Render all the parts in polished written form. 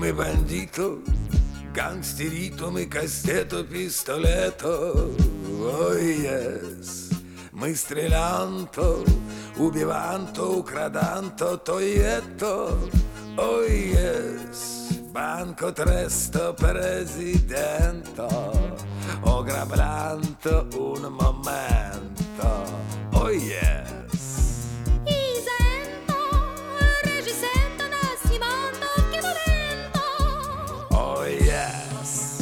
Мы бандито, гангстерито, мы кастето, пистолето. Ой, yes. Мы стрелянто, убиванто, украданто, тоето. Ой, yes. Banco tresto presidente, ограбlanto un momento. Oh yes. Isento, regisento, nascimento, che momento. Oh yes.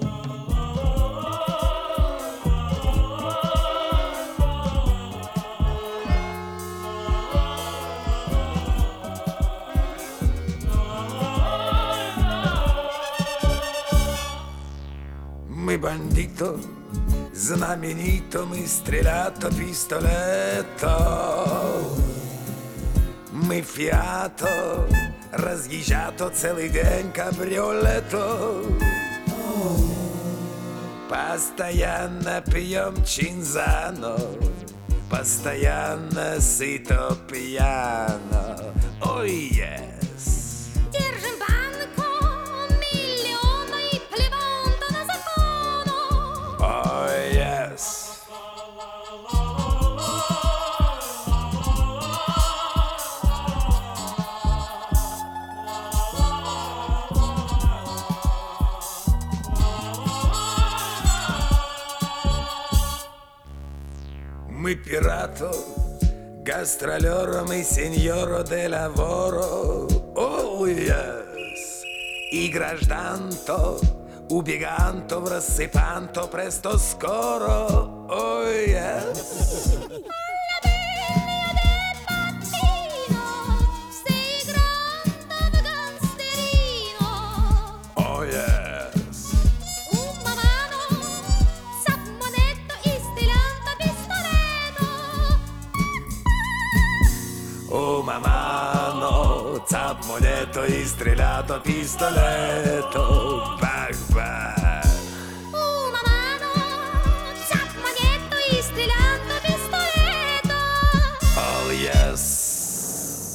Мы бандито, знаменито, мы стрелято, пистолето. Мы фиато, разъезжато целый день кабриолето. Постоянно пьем чинзано, постоянно сыто пьяно. Ой, yes. Держим банку, миллиона и плеванто на закону. Ой, yes. Мы пирато, гастролеро, мы сеньоро де лаворо. Oh yes. И гражданто, убеганто, в рассыпанто, престо скоро. Oh yes. Oh yes. Una mano, zap moneto, istrilato, pistoletto.